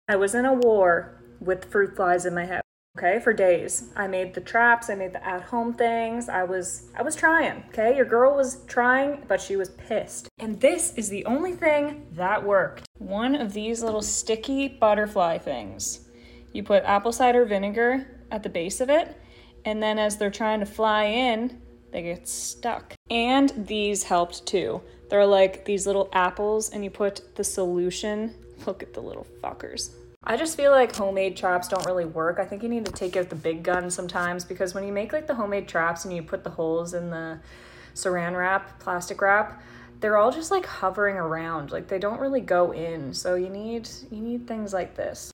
I was in a war with fruit flies in my head, okay, for days. I made the traps, I made the at-home things. I was trying, okay? Your girl was trying, but she was pissed. And this is the only thing that worked. One of these little sticky butterfly things. You put apple cider vinegar at the base of it, and then as they're trying to fly in, they get stuck. And these helped too. They're like these little apples, and you put the solution. Look at the little fuckers. I just feel like homemade traps don't really work. I think you need to take out the big gun sometimes, because when you make like the homemade traps and you put the holes in the saran wrap, plastic wrap, they're all just like hovering around. Like they don't really go in. So you need things like this.